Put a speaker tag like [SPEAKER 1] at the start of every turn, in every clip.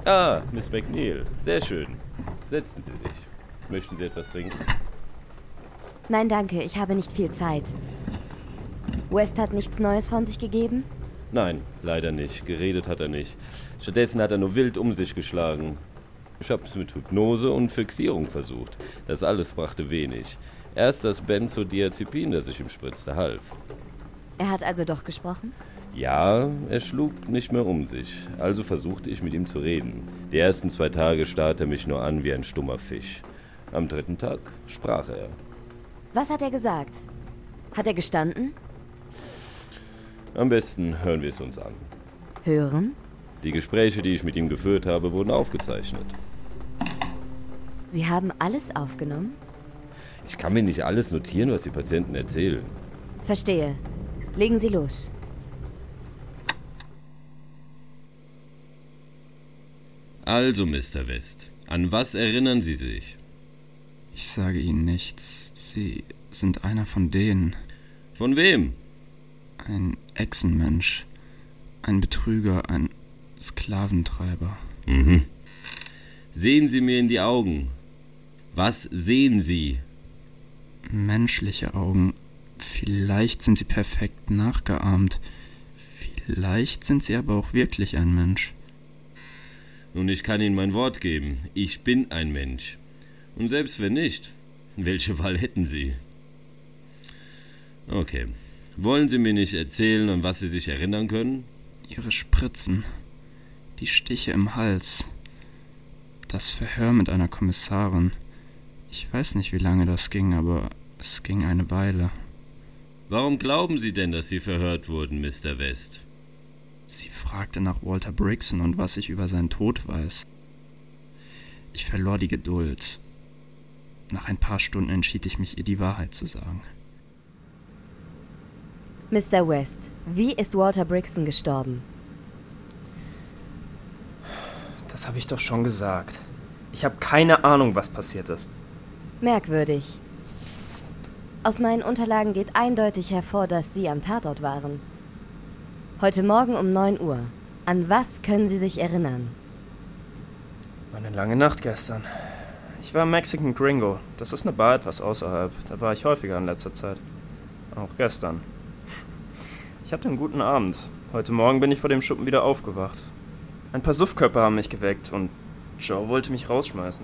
[SPEAKER 1] Ah, Miss McNeil. Sehr schön. Setzen Sie sich. Möchten Sie etwas trinken?
[SPEAKER 2] Nein, danke. Ich habe nicht viel Zeit. West hat nichts Neues von sich gegeben?
[SPEAKER 1] Nein, leider nicht. Geredet hat er nicht. Stattdessen hat er nur wild um sich geschlagen. Ich habe es mit Hypnose und Fixierung versucht. Das alles brachte wenig. Erst das Benzodiazepin, das ich ihm spritzte, half.
[SPEAKER 2] Er hat also doch gesprochen?
[SPEAKER 1] Ja, er schlug nicht mehr um sich. Also versuchte ich mit ihm zu reden. Die ersten 2 Tage starrte er mich nur an wie ein stummer Fisch. Am 3. Tag sprach er.
[SPEAKER 2] Was hat er gesagt? Hat er gestanden?
[SPEAKER 1] Am besten hören wir es uns an.
[SPEAKER 2] Hören?
[SPEAKER 1] Die Gespräche, die ich mit ihm geführt habe, wurden aufgezeichnet.
[SPEAKER 2] Sie haben alles aufgenommen?
[SPEAKER 1] Ich kann mir nicht alles notieren, was die Patienten erzählen.
[SPEAKER 2] Verstehe. Legen Sie los.
[SPEAKER 1] Also, Mr. West, an was erinnern Sie sich?
[SPEAKER 3] Ich sage Ihnen nichts. Sie sind einer von denen.
[SPEAKER 1] Von wem?
[SPEAKER 3] Ein Echsenmensch. Ein Betrüger, ein Sklaventreiber.
[SPEAKER 1] Mhm. Sehen Sie mir in die Augen. Was sehen Sie?
[SPEAKER 3] Menschliche Augen. Vielleicht sind sie perfekt nachgeahmt. Vielleicht sind sie aber auch wirklich ein Mensch.
[SPEAKER 1] Nun, ich kann Ihnen mein Wort geben. Ich bin ein Mensch. Und selbst wenn nicht, welche Wahl hätten Sie? Okay. Wollen Sie mir nicht erzählen, an was Sie sich erinnern können?
[SPEAKER 3] Ihre Spritzen. Die Stiche im Hals. Das Verhör mit einer Kommissarin. Ich weiß nicht, wie lange das ging, aber es ging eine Weile.
[SPEAKER 1] Warum glauben Sie denn, dass Sie verhört wurden, Mr. West?
[SPEAKER 3] Sie fragte nach Walter Brixton und was ich über seinen Tod weiß. Ich verlor die Geduld. Nach ein paar Stunden entschied ich mich, ihr die Wahrheit zu sagen.
[SPEAKER 2] Mr. West, wie ist Walter Brixton gestorben?
[SPEAKER 4] Das habe ich doch schon gesagt. Ich habe keine Ahnung, was passiert ist.
[SPEAKER 2] Merkwürdig. Aus meinen Unterlagen geht eindeutig hervor, dass Sie am Tatort waren. Heute Morgen um 9 Uhr. An was können Sie sich erinnern?
[SPEAKER 4] War eine lange Nacht gestern. Ich war im Mexican Gringo. Das ist eine Bar etwas außerhalb. Da war ich häufiger in letzter Zeit. Auch gestern. Ich hatte einen guten Abend. Heute Morgen bin ich vor dem Schuppen wieder aufgewacht. Ein paar Suffköpfe haben mich geweckt und Joe wollte mich rausschmeißen.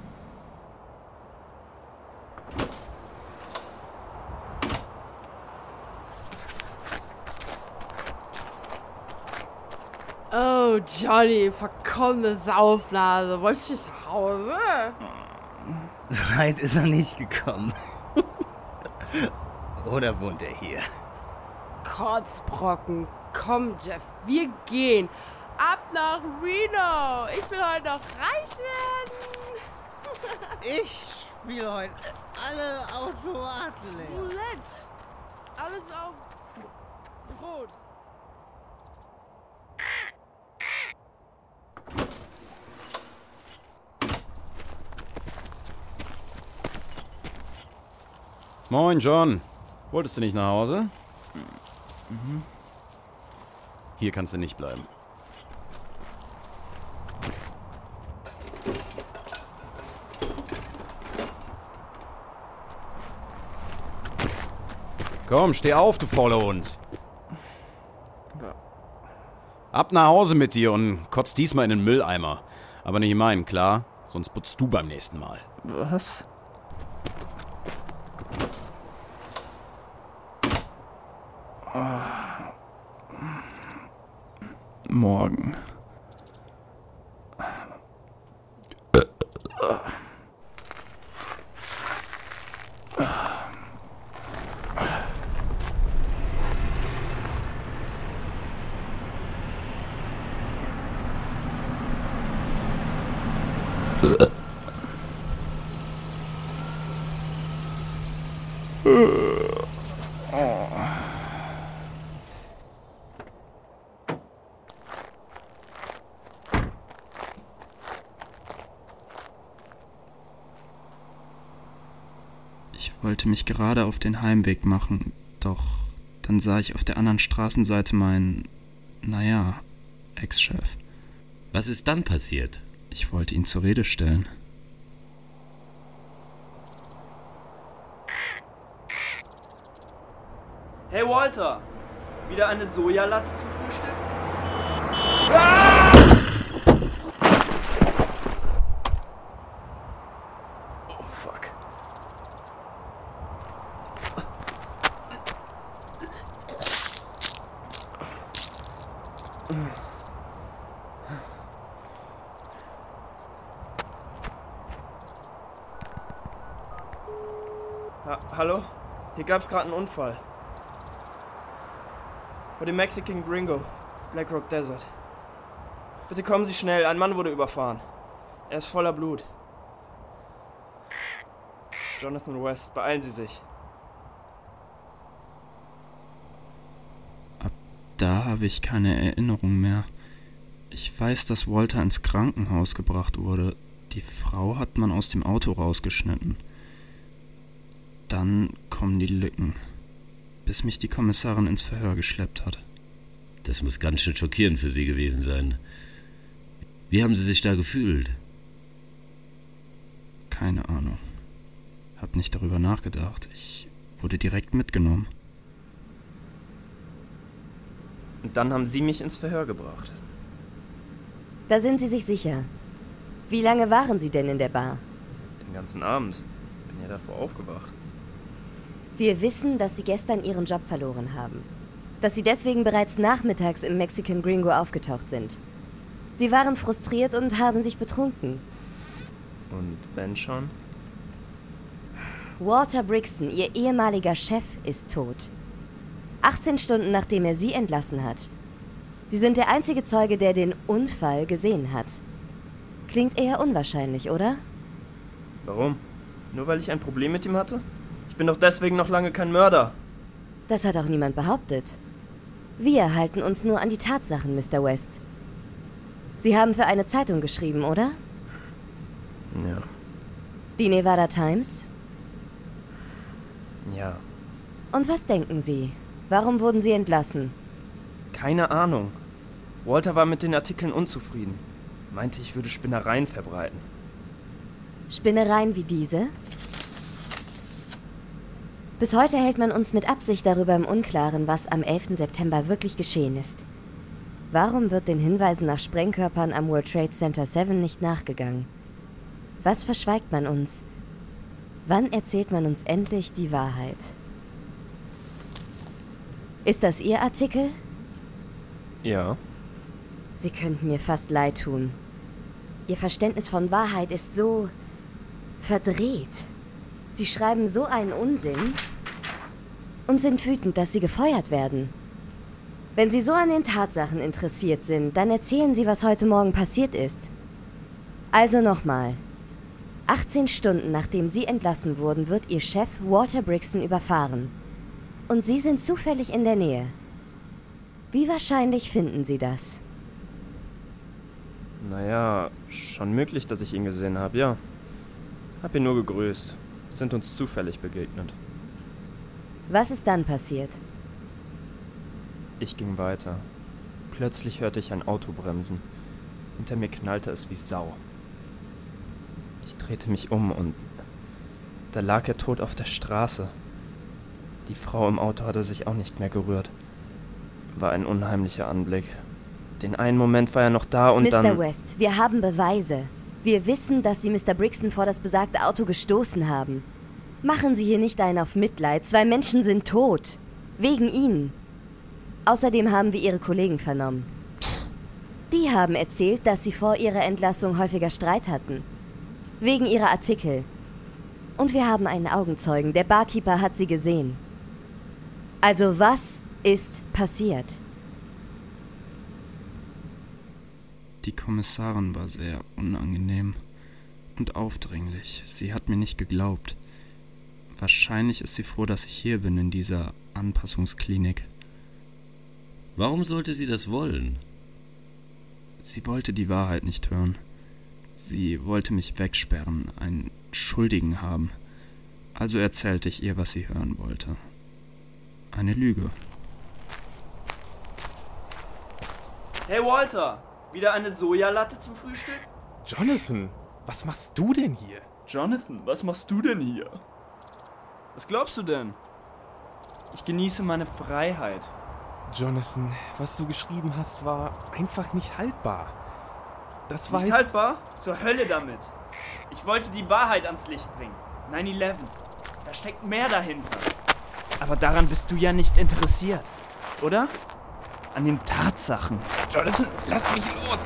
[SPEAKER 5] Oh, Johnny, verkommene Saufnase. Wolltest du nicht nach Hause?
[SPEAKER 6] So weit ist er nicht gekommen. Oder wohnt er hier?
[SPEAKER 5] Kotzbrocken. Komm, Jeff, wir gehen. Ab nach Reno. Ich will heute noch reich werden.
[SPEAKER 6] Ich spiele heute alle Automaten leer.
[SPEAKER 5] Roulette. Alles auf Rot.
[SPEAKER 7] Moin, John. Wolltest du nicht nach Hause? Hier kannst du nicht bleiben. Komm, steh auf, du fauler Hund. Ab nach Hause mit dir und kotz diesmal in den Mülleimer. Aber nicht in meinen, klar? Sonst putzt du beim nächsten Mal.
[SPEAKER 4] Was?
[SPEAKER 3] Morgen. Ich wollte mich gerade auf den Heimweg machen, doch dann sah ich auf der anderen Straßenseite meinen, Ex-Chef.
[SPEAKER 1] Was ist dann passiert?
[SPEAKER 3] Ich wollte ihn zur Rede stellen.
[SPEAKER 4] Hey Walter, wieder eine Sojalatte zum Frühstück? Oh fuck. Hallo? Hier gab's gerade einen Unfall. Vor dem Mexican Gringo, Black Rock Desert. Bitte kommen Sie schnell, ein Mann wurde überfahren. Er ist voller Blut. Jonathan West, beeilen Sie sich.
[SPEAKER 3] Ab da habe ich keine Erinnerung mehr. Ich weiß, dass Walter ins Krankenhaus gebracht wurde. Die Frau hat man aus dem Auto rausgeschnitten. Dann kommen die Lücken, bis mich die Kommissarin ins Verhör geschleppt hat.
[SPEAKER 1] Das muss ganz schön schockierend für Sie gewesen sein. Wie haben Sie sich da gefühlt?
[SPEAKER 3] Keine Ahnung. Hab nicht darüber nachgedacht. Ich wurde direkt mitgenommen.
[SPEAKER 4] Und dann haben Sie mich ins Verhör gebracht.
[SPEAKER 2] Da sind Sie sich sicher. Wie lange waren Sie denn in der Bar?
[SPEAKER 4] Den ganzen Abend. Bin ja davor aufgewacht.
[SPEAKER 2] Wir wissen, dass Sie gestern Ihren Job verloren haben. Dass Sie deswegen bereits nachmittags im Mexican Gringo aufgetaucht sind. Sie waren frustriert und haben sich betrunken.
[SPEAKER 4] Und Ben schon?
[SPEAKER 2] Walter Brixton, Ihr ehemaliger Chef, ist tot. 18 Stunden nachdem er Sie entlassen hat. Sie sind der einzige Zeuge, der den Unfall gesehen hat. Klingt eher unwahrscheinlich, oder?
[SPEAKER 4] Warum? Nur weil ich ein Problem mit ihm hatte? Ich bin doch deswegen noch lange kein Mörder.
[SPEAKER 2] Das hat auch niemand behauptet. Wir halten uns nur an die Tatsachen, Mr. West. Sie haben für eine Zeitung geschrieben, oder?
[SPEAKER 4] Ja.
[SPEAKER 2] Die Nevada Times?
[SPEAKER 4] Ja.
[SPEAKER 2] Und was denken Sie? Warum wurden Sie entlassen?
[SPEAKER 4] Keine Ahnung. Walter war mit den Artikeln unzufrieden. Meinte, ich würde Spinnereien verbreiten.
[SPEAKER 2] Spinnereien wie diese? Bis heute hält man uns mit Absicht darüber im Unklaren, was am 11. September wirklich geschehen ist. Warum wird den Hinweisen nach Sprengkörpern am World Trade Center 7 nicht nachgegangen? Was verschweigt man uns? Wann erzählt man uns endlich die Wahrheit? Ist das Ihr Artikel?
[SPEAKER 4] Ja.
[SPEAKER 2] Sie könnten mir fast leid tun. Ihr Verständnis von Wahrheit ist so verdreht. Sie schreiben so einen Unsinn und sind wütend, dass Sie gefeuert werden. Wenn Sie so an den Tatsachen interessiert sind, dann erzählen Sie, was heute Morgen passiert ist. Also nochmal. 18 Stunden nachdem Sie entlassen wurden, wird Ihr Chef Walter Brixton überfahren. Und Sie sind zufällig in der Nähe. Wie wahrscheinlich finden Sie das?
[SPEAKER 4] Naja, schon möglich, dass ich ihn gesehen habe, ja. Hab ihn nur gegrüßt. Sind uns zufällig begegnet.
[SPEAKER 2] Was ist dann passiert?
[SPEAKER 4] Ich ging weiter. Plötzlich hörte ich ein Auto bremsen. Hinter mir knallte es wie Sau. Ich drehte mich um und da lag er tot auf der Straße. Die Frau im Auto hatte sich auch nicht mehr gerührt. War ein unheimlicher Anblick. Den einen Moment war er noch da und dann...
[SPEAKER 2] Mr. West, wir haben Beweise. Wir wissen, dass Sie Mr. Brixton vor das besagte Auto gestoßen haben. Machen Sie hier nicht einen auf Mitleid. 2 Menschen sind tot. Wegen Ihnen. Außerdem haben wir Ihre Kollegen vernommen. Die haben erzählt, dass Sie vor Ihrer Entlassung häufiger Streit hatten. Wegen Ihrer Artikel. Und wir haben einen Augenzeugen. Der Barkeeper hat Sie gesehen. Also was ist passiert?
[SPEAKER 3] Die Kommissarin war sehr unangenehm und aufdringlich. Sie hat mir nicht geglaubt. Wahrscheinlich ist sie froh, dass ich hier bin in dieser Anpassungsklinik.
[SPEAKER 1] Warum sollte sie das wollen?
[SPEAKER 3] Sie wollte die Wahrheit nicht hören. Sie wollte mich wegsperren, einen Schuldigen haben. Also erzählte ich ihr, was sie hören wollte. Eine Lüge.
[SPEAKER 4] Hey Walter! Wieder eine Sojalatte zum Frühstück?
[SPEAKER 8] Jonathan, was machst du denn hier?
[SPEAKER 4] Jonathan, was machst du denn hier? Was glaubst du denn? Ich genieße meine Freiheit.
[SPEAKER 8] Jonathan, was du geschrieben hast, war einfach nicht haltbar. Das war
[SPEAKER 4] Nicht haltbar? Zur Hölle damit. Ich wollte die Wahrheit ans Licht bringen. 9/11. Da steckt mehr dahinter. Aber daran bist du ja nicht interessiert, oder? An den Tatsachen.
[SPEAKER 8] Jonathan, lass mich los!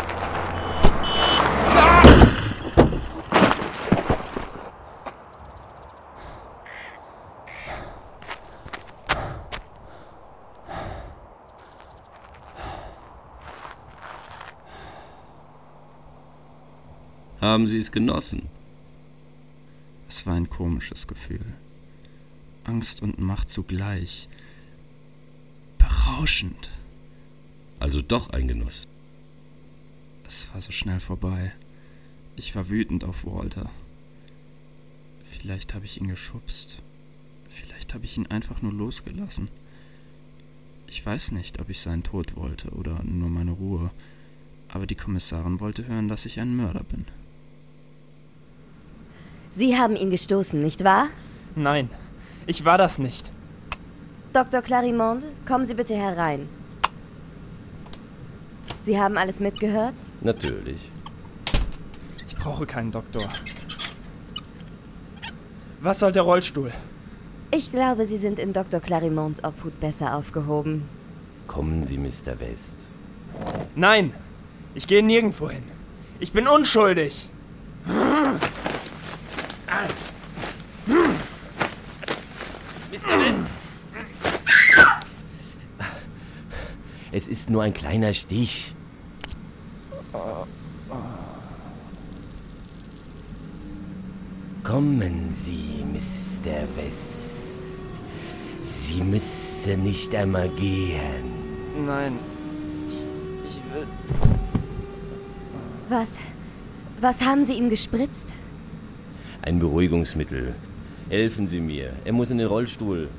[SPEAKER 1] Haben Sie es genossen?
[SPEAKER 3] Es war ein komisches Gefühl. Angst und Macht zugleich. Berauschend.
[SPEAKER 1] Also doch ein Genuss.
[SPEAKER 3] Es war so schnell vorbei. Ich war wütend auf Walter. Vielleicht habe ich ihn geschubst. Vielleicht habe ich ihn einfach nur losgelassen. Ich weiß nicht, ob ich seinen Tod wollte oder nur meine Ruhe. Aber die Kommissarin wollte hören, dass ich ein Mörder bin.
[SPEAKER 2] Sie haben ihn gestoßen, nicht wahr?
[SPEAKER 4] Nein, ich war das nicht.
[SPEAKER 2] Dr. Clarimond, kommen Sie bitte herein. Sie haben alles mitgehört?
[SPEAKER 1] Natürlich.
[SPEAKER 4] Ich brauche keinen Doktor. Was soll der Rollstuhl?
[SPEAKER 2] Ich glaube, Sie sind in Dr. Clarimonds Obhut besser aufgehoben.
[SPEAKER 1] Kommen Sie, Mr. West.
[SPEAKER 4] Nein, ich gehe nirgendwo hin. Ich bin unschuldig.
[SPEAKER 1] Mr. West! Es ist nur ein kleiner Stich. Kommen Sie, Mr. West. Sie müssen nicht einmal gehen.
[SPEAKER 4] Nein, ich will...
[SPEAKER 2] Was haben Sie ihm gespritzt?
[SPEAKER 1] Ein Beruhigungsmittel. Helfen Sie mir. Er muss in den Rollstuhl.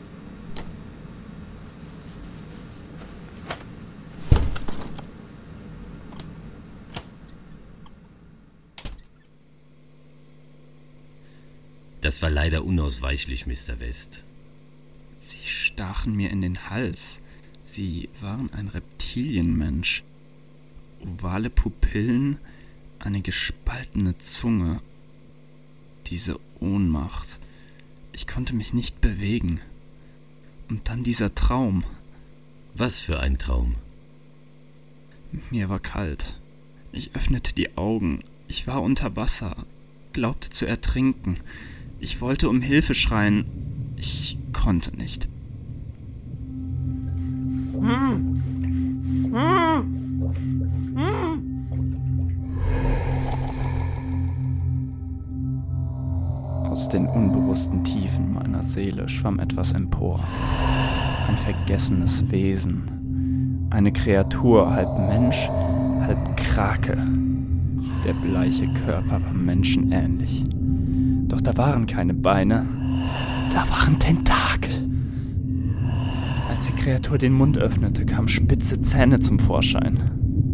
[SPEAKER 1] Das war leider unausweichlich, Mr. West.
[SPEAKER 3] Sie stachen mir in den Hals. Sie waren ein Reptilienmensch. Ovale Pupillen, eine gespaltene Zunge. Diese Ohnmacht. Ich konnte mich nicht bewegen. Und dann dieser Traum.
[SPEAKER 1] Was für ein Traum?
[SPEAKER 3] Mir war kalt. Ich öffnete die Augen. Ich war unter Wasser, glaubte zu ertrinken. Ich wollte um Hilfe schreien. Ich konnte nicht. Aus den unbewussten Tiefen meiner Seele schwamm etwas empor. Ein vergessenes Wesen. Eine Kreatur, halb Mensch, halb Krake. Der bleiche Körper war menschenähnlich. Doch da waren keine Beine, da waren Tentakel. Als die Kreatur den Mund öffnete, kamen spitze Zähne zum Vorschein.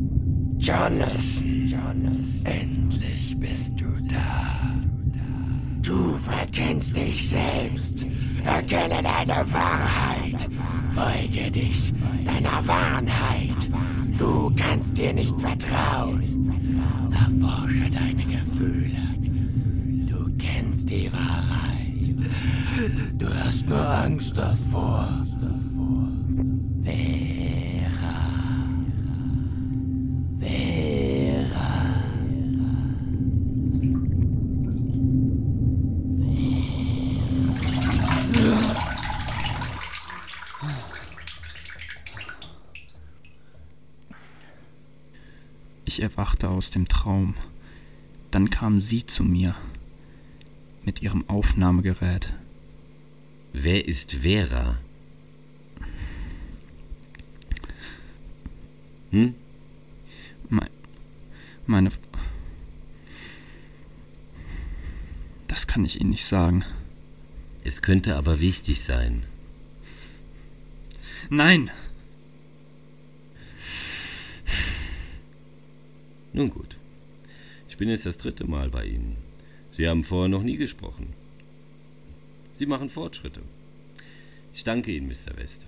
[SPEAKER 9] Jonathan, endlich bist du da. Du verkennst dich selbst. Erkenne deine Wahrheit. Beuge dich deiner Wahrheit. Du kannst dir nicht vertrauen. Erforsche deine Gefühle. Du kennst die Wahrheit. Du hast nur Angst davor. Vera.
[SPEAKER 3] Ich erwachte aus dem Traum. Dann kam sie zu mir mit ihrem Aufnahmegerät.
[SPEAKER 1] Wer ist Vera?
[SPEAKER 3] Meine... Das kann ich Ihnen nicht sagen.
[SPEAKER 1] Es könnte aber wichtig sein.
[SPEAKER 3] Nein!
[SPEAKER 1] Nun gut. Ich bin jetzt das 3. Mal bei Ihnen. Sie haben vorher noch nie gesprochen. Sie machen Fortschritte. Ich danke Ihnen, Mr. West.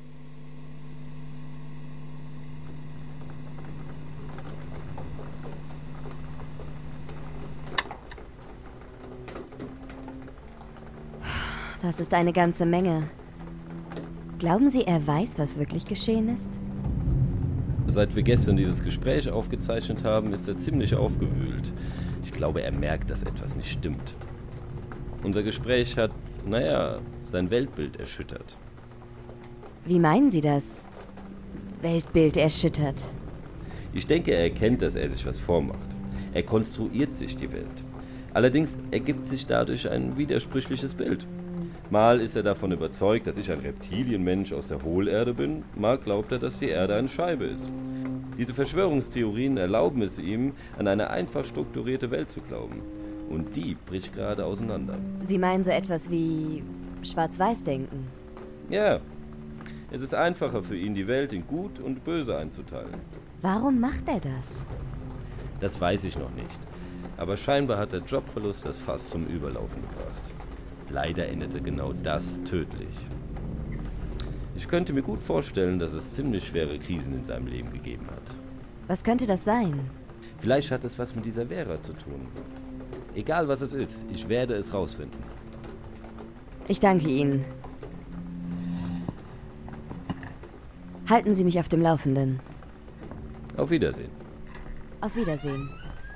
[SPEAKER 2] Das ist eine ganze Menge. Glauben Sie, er weiß, was wirklich geschehen ist?
[SPEAKER 1] Seit wir gestern dieses Gespräch aufgezeichnet haben, ist er ziemlich aufgewühlt. Ich glaube, er merkt, dass etwas nicht stimmt. Unser Gespräch hat, sein Weltbild erschüttert.
[SPEAKER 2] Wie meinen Sie das? Weltbild erschüttert?
[SPEAKER 1] Ich denke, er erkennt, dass er sich was vormacht. Er konstruiert sich die Welt. Allerdings ergibt sich dadurch ein widersprüchliches Bild. Mal ist er davon überzeugt, dass ich ein Reptilienmensch aus der Hohlerde bin, mal glaubt er, dass die Erde eine Scheibe ist. Diese Verschwörungstheorien erlauben es ihm, an eine einfach strukturierte Welt zu glauben. Und die bricht gerade auseinander.
[SPEAKER 2] Sie meinen so etwas wie Schwarz-Weiß-Denken?
[SPEAKER 1] Ja. Es ist einfacher für ihn, die Welt in Gut und Böse einzuteilen.
[SPEAKER 2] Warum macht er das?
[SPEAKER 1] Das weiß ich noch nicht. Aber scheinbar hat der Jobverlust das Fass zum Überlaufen gebracht. Leider endete genau das tödlich. Ich könnte mir gut vorstellen, dass es ziemlich schwere Krisen in seinem Leben gegeben hat.
[SPEAKER 2] Was könnte das sein?
[SPEAKER 1] Vielleicht hat es was mit dieser Vera zu tun. Egal was es ist, ich werde es rausfinden.
[SPEAKER 2] Ich danke Ihnen. Halten Sie mich auf dem Laufenden.
[SPEAKER 1] Auf Wiedersehen.
[SPEAKER 2] Auf Wiedersehen.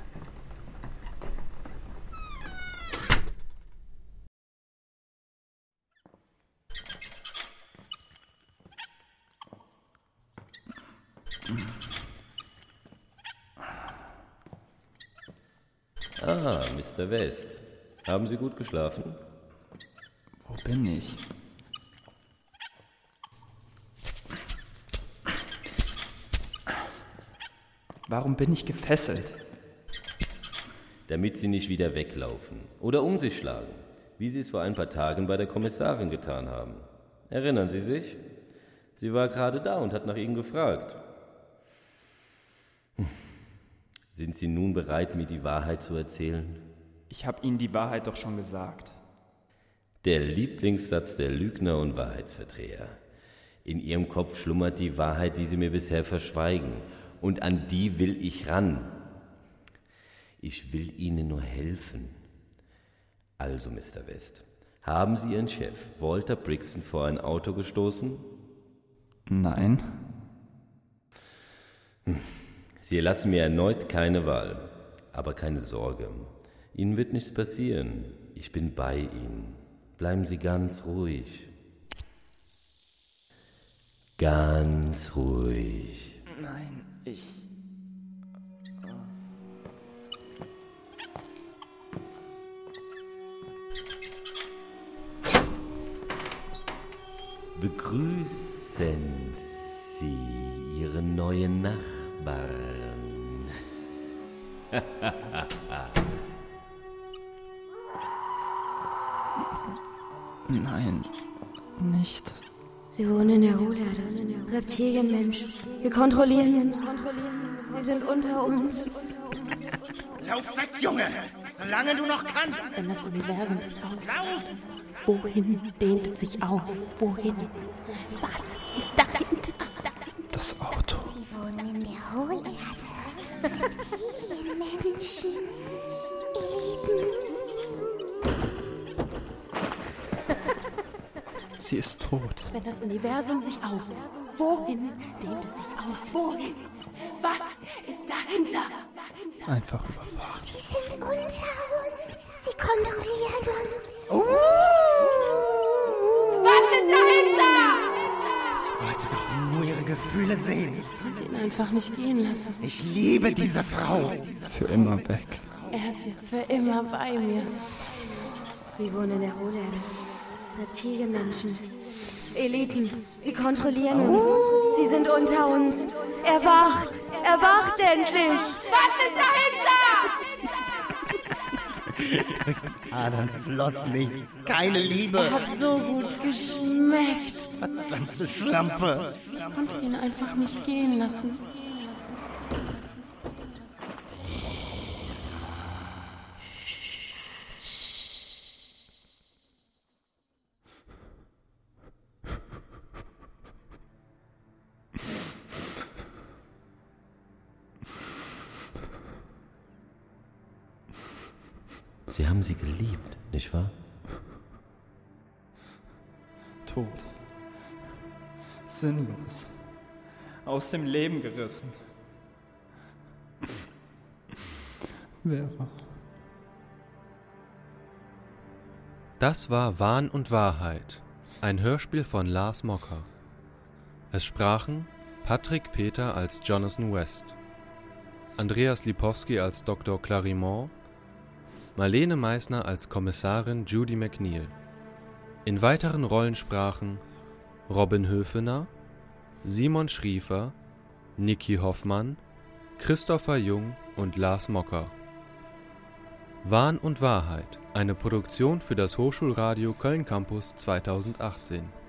[SPEAKER 1] Ah, Mr. West. Haben Sie gut geschlafen?
[SPEAKER 3] Wo bin ich? Warum bin ich gefesselt?
[SPEAKER 1] Damit Sie nicht wieder weglaufen oder um sich schlagen, wie Sie es vor ein paar Tagen bei der Kommissarin getan haben. Erinnern Sie sich? Sie war gerade da und hat nach Ihnen gefragt. Sind Sie nun bereit, mir die Wahrheit zu erzählen?
[SPEAKER 3] Ich habe Ihnen die Wahrheit doch schon gesagt.
[SPEAKER 1] Der Lieblingssatz der Lügner und Wahrheitsverdreher. In Ihrem Kopf schlummert die Wahrheit, die Sie mir bisher verschweigen. Und an die will ich ran. Ich will Ihnen nur helfen. Also, Mr. West, haben Sie Ihren Chef, Walter Brixton, vor ein Auto gestoßen?
[SPEAKER 3] Nein.
[SPEAKER 1] Sie lassen mir erneut keine Wahl. Aber keine Sorge. Ihnen wird nichts passieren. Ich bin bei Ihnen. Bleiben Sie ganz ruhig. Ganz ruhig.
[SPEAKER 3] Nein, ich...
[SPEAKER 1] Begrüßen Sie Ihre neuen Nachbarn.
[SPEAKER 3] Nein, nicht.
[SPEAKER 2] Sie wohnen in der Hohlerde. Reptilienmenschen. Wir kontrollieren uns. Sie sind unter uns.
[SPEAKER 6] Lauf weg, Junge! Solange du noch kannst!
[SPEAKER 10] Wenn das Universum sich ausdehnt, wohin dehnt es sich aus? Wohin? Was ist dahinter?
[SPEAKER 3] Das Auto.
[SPEAKER 11] Sie wohnen in der Hohlerde. Reptilienmenschen. Eliten.
[SPEAKER 3] Sie ist tot.
[SPEAKER 10] Wenn das Universum sich ausdehnt, wohin dehnt es sich aus? Wohin? Was ist dahinter?
[SPEAKER 3] Einfach überfahren.
[SPEAKER 11] Sie sind unter uns. Sie kontrollieren uns.
[SPEAKER 5] Was ist dahinter?
[SPEAKER 6] Ich wollte doch nur ihre Gefühle sehen.
[SPEAKER 10] Ich konnte ihn einfach nicht gehen lassen.
[SPEAKER 6] Ich liebe diese Frau.
[SPEAKER 3] Für immer weg.
[SPEAKER 10] Er ist jetzt für immer bei mir.
[SPEAKER 2] Wir wohnen in der Hohlerde. Reptilienmenschen. Eliten. Sie kontrollieren uns. Sie sind unter uns. Erwacht! Erwacht endlich!
[SPEAKER 5] Was ist dahinter?
[SPEAKER 6] Durch die Adern floss nichts. Keine Liebe.
[SPEAKER 10] Er hat so gut geschmeckt.
[SPEAKER 6] Verdammte Schlampe.
[SPEAKER 10] Ich konnte ihn einfach nicht gehen lassen.
[SPEAKER 1] Sie haben sie geliebt, nicht wahr?
[SPEAKER 4] Tod. Sinnlos. Aus dem Leben gerissen. Vera.
[SPEAKER 12] Das war Wahn und Wahrheit, ein Hörspiel von Lars Mocker. Es sprachen Patrick Peter als Jonathan West, Andreas Lipowski als Dr. Clarimont, Marlene Meissner als Kommissarin Judy McNeil. In weiteren Rollen sprachen Robin Höfener, Simon Schriefer, Niki Hoffmann, Christopher Jung und Lars Mocker. Wahn und Wahrheit, eine Produktion für das Hochschulradio Köln Campus 2018.